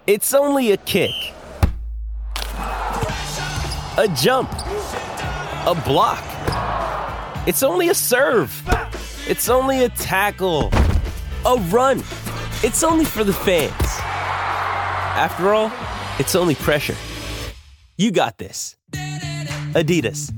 It's only a kick, a jump, a block. It's only a serve. It's only a tackle, a run. It's only for the fans. After all, it's only pressure. You got this. Adidas.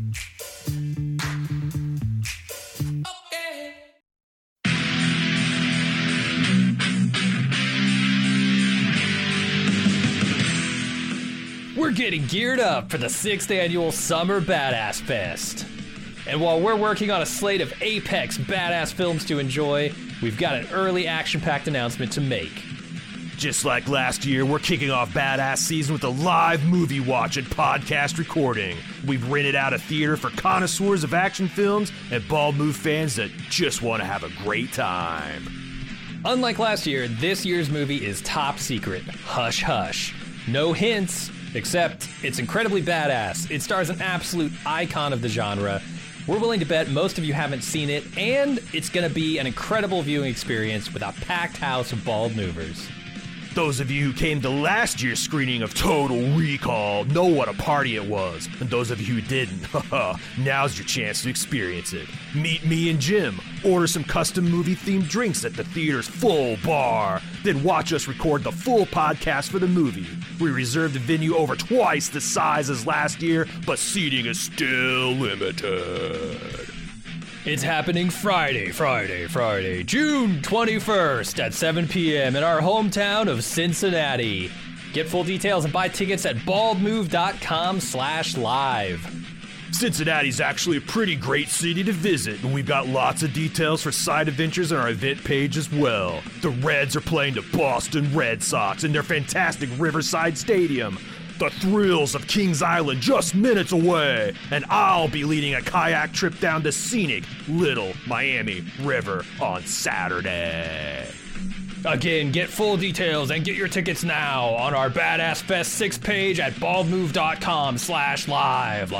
We're getting geared up for the 6th annual Summer Badass Fest. And while we're working on a slate of apex badass films to enjoy, we've got an early action-packed announcement to make. Just like last year, we're kicking off Badass Season with a live movie watch and podcast recording. We've rented out a theater for connoisseurs of action films and Bald Move fans that just want to have a great time. Unlike last year, this year's movie is top secret. Hush hush. No hints, except it's incredibly badass. It stars an absolute icon of the genre. We're willing to bet most of you haven't seen it, and it's going to be an incredible viewing experience with a packed house of Bald Movers. Those of you who came to last year's screening of Total Recall know what a party it was. And those of you who didn't, now's your chance to experience it. Meet me and Jim, order some custom movie-themed drinks at the theater's full bar, then watch us record the full podcast for the movie. We reserved a venue over twice the size as last year, but seating is still limited. It's happening Friday, June 21st at 7 p.m. in our hometown of Cincinnati. Get full details and buy tickets at baldmove.com/live. Cincinnati's actually a pretty great city to visit, and we've got lots of details for side adventures on our event page as well. The Reds are playing the Boston Red Sox in their fantastic Riverside Stadium. The thrills of Kings Island just minutes away, and I'll be leading a kayak trip down the scenic Little Miami River on Saturday. Again, get full details and get your tickets now on our Badass Fest 6 page at baldmove.com/live.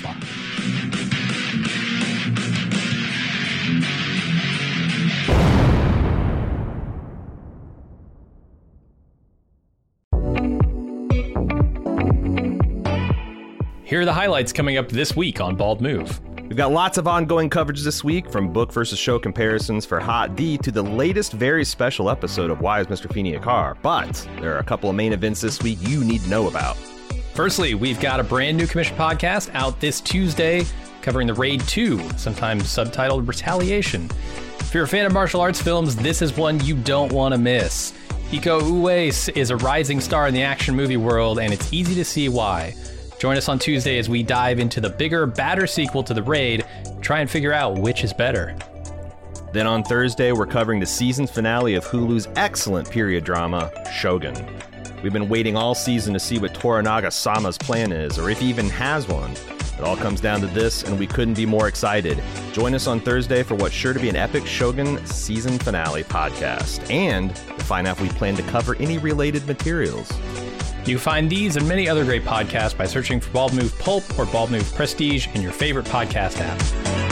Here are the highlights coming up this week on Bald Move. We've got lots of ongoing coverage this week, from book versus show comparisons for Hot D to the latest very special episode of Why is Mr. Feeney a Car? But there are a couple of main events this week you need to know about. Firstly, we've got a brand new commission podcast out this Tuesday covering the Raid 2, sometimes subtitled Retaliation. If you're a fan of martial arts films, this is one you don't want to miss. Iko Uwais is a rising star in the action movie world, and it's easy to see why. Join us on Tuesday as we dive into the bigger, badder sequel to The Raid, try and figure out which is better. Then on Thursday, we're covering the season finale of Hulu's excellent period drama, Shogun. We've been waiting all season to see what Toranaga-sama's plan is, or if he even has one. It all comes down to this, and we couldn't be more excited. Join us on Thursday for what's sure to be an epic Shogun season finale podcast, and to find out if we plan to cover any related materials. You can find these and many other great podcasts by searching for Bald Move Pulp or Bald Move Prestige in your favorite podcast app.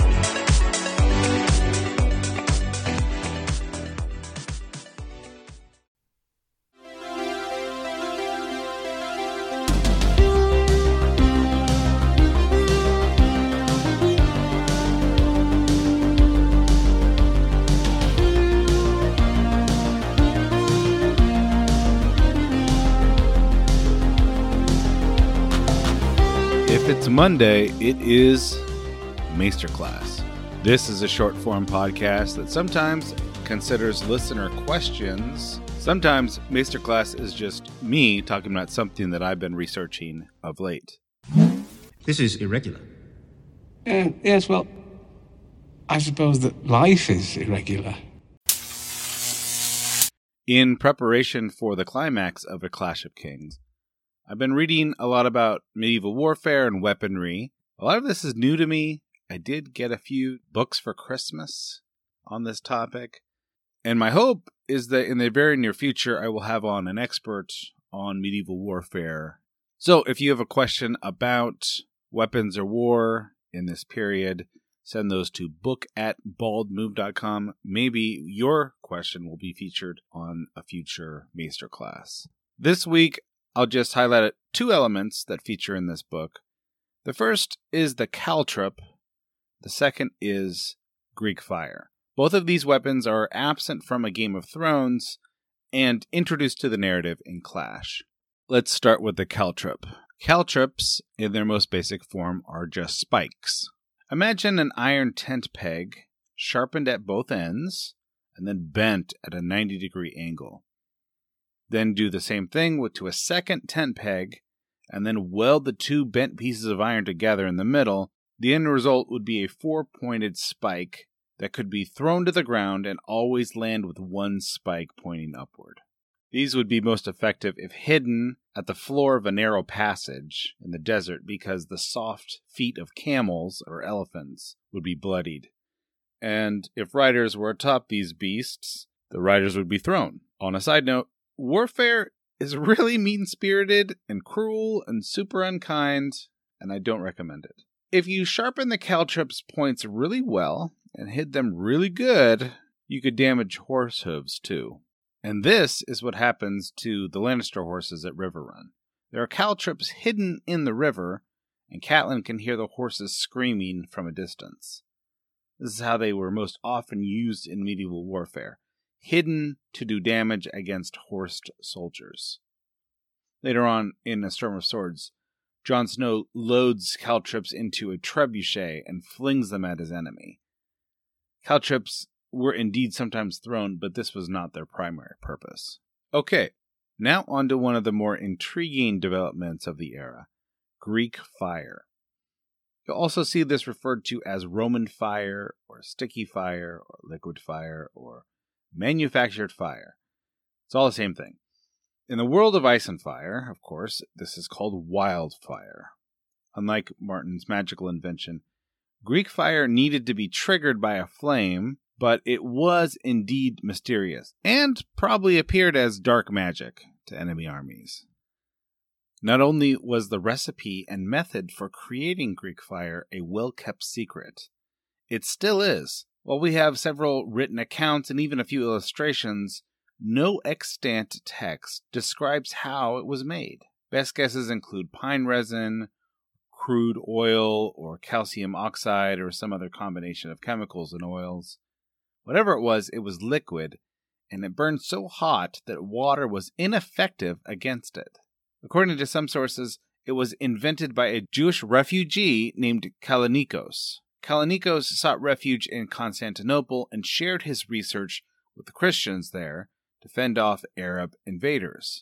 If it's Monday, it is Masterclass. This is a short-form podcast that sometimes considers listener questions. Sometimes Masterclass is just me talking about something that I've been researching of late. This is irregular. Yes, well, I suppose that life is irregular. In preparation for the climax of A Clash of Kings, I've been reading a lot about medieval warfare and weaponry. A lot of this is new to me. I did get a few books for Christmas on this topic. And my hope is that in the very near future, I will have on an expert on medieval warfare. So if you have a question about weapons or war in this period, send those to book@baldmove.com. Maybe your question will be featured on a future Masterclass. This week, I'll just highlight 2 elements that feature in this book. The first is the caltrop. The second is Greek fire. Both of these weapons are absent from A Game of Thrones and introduced to the narrative in Clash. Let's start with the caltrop. Caltrops, in their most basic form, are just spikes. Imagine an iron tent peg, sharpened at both ends, and then bent at a 90-degree angle. Then do the same thing to a second tent peg, and then weld the 2 bent pieces of iron together in the middle. The end result would be a 4-pointed spike that could be thrown to the ground and always land with 1 spike pointing upward. These would be most effective if hidden at the floor of a narrow passage in the desert, because the soft feet of camels or elephants would be bloodied. And if riders were atop these beasts, the riders would be thrown. On a side note, warfare is really mean-spirited and cruel and super unkind, and I don't recommend it. If you sharpen the caltrop's points really well and hit them really good, you could damage horse hooves too. And this is what happens to the Lannister horses at Riverrun. There are caltrops hidden in the river, and Catelyn can hear the horses screaming from a distance. This is how they were most often used in medieval warfare, hidden to do damage against horsed soldiers. Later on, in A Storm of Swords, Jon Snow loads caltrops into a trebuchet and flings them at his enemy. Caltrops were indeed sometimes thrown, but this was not their primary purpose. Okay, now on to one of the more intriguing developments of the era, Greek fire. You'll also see this referred to as Roman fire, or sticky fire, or liquid fire, or manufactured fire. It's all the same thing. In the world of Ice and Fire, of course, this is called wildfire. Unlike Martin's magical invention, Greek fire needed to be triggered by a flame, but it was indeed mysterious, and probably appeared as dark magic to enemy armies. Not only was the recipe and method for creating Greek fire a well-kept secret, it still is. While we have several written accounts and even a few illustrations, no extant text describes how it was made. Best guesses include pine resin, crude oil, or calcium oxide, or some other combination of chemicals and oils. Whatever it was liquid, and it burned so hot that water was ineffective against it. According to some sources, it was invented by a Jewish refugee named Kallinikos. Kallinikos sought refuge in Constantinople and shared his research with the Christians there to fend off Arab invaders.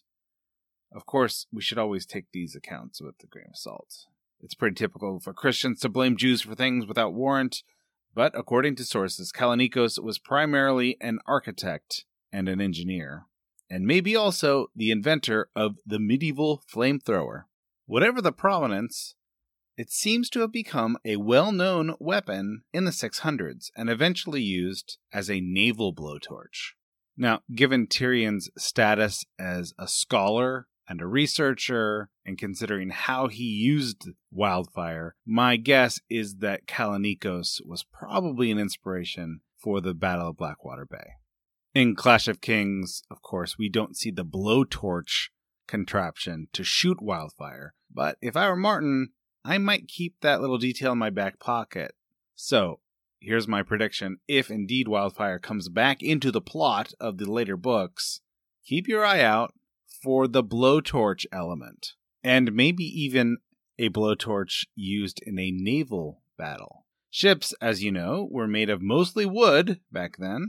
Of course, we should always take these accounts with a grain of salt. It's pretty typical for Christians to blame Jews for things without warrant, but according to sources, Kallinikos was primarily an architect and an engineer, and maybe also the inventor of the medieval flamethrower. Whatever the provenance, it seems to have become a well-known weapon in the 600s and eventually used as a naval blowtorch. Now, given Tyrion's status as a scholar and a researcher, and considering how he used wildfire, my guess is that Kallinikos was probably an inspiration for the Battle of Blackwater Bay. In Clash of Kings, of course, we don't see the blowtorch contraption to shoot wildfire, but if I were Martin, I might keep that little detail in my back pocket. So, here's my prediction. If indeed wildfire comes back into the plot of the later books, keep your eye out for the blowtorch element, and maybe even a blowtorch used in a naval battle. Ships, as you know, were made of mostly wood back then,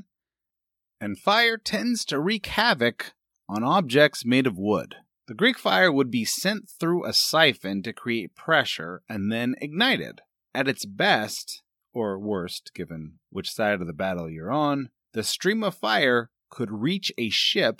and fire tends to wreak havoc on objects made of wood. The Greek fire would be sent through a siphon to create pressure and then ignited. At its best, or worst, given which side of the battle you're on, the stream of fire could reach a ship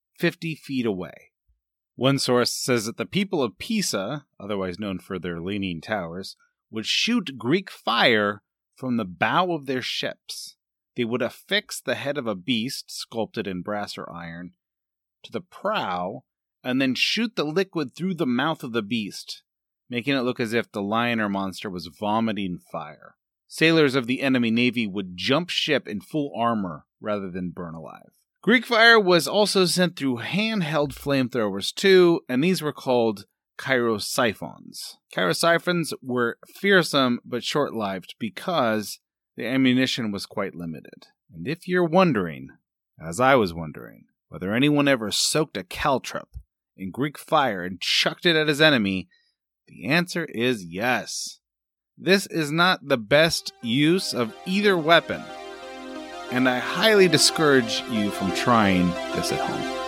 50 feet away. One source says that the people of Pisa, otherwise known for their leaning towers, would shoot Greek fire from the bow of their ships. They would affix the head of a beast, sculpted in brass or iron, to the prow, and then shoot the liquid through the mouth of the beast, making it look as if the lion or monster was vomiting fire. Sailors of the enemy navy would jump ship in full armor rather than burn alive. Greek fire was also sent through handheld flamethrowers too, and these were called Kyrosiphons. Kyrosiphons were fearsome but short-lived because the ammunition was quite limited. And if you're wondering, as I was wondering, whether anyone ever soaked a caltrop in Greek fire and chucked it at his enemy, the answer is yes. This is not the best use of either weapon, and I highly discourage you from trying this at home.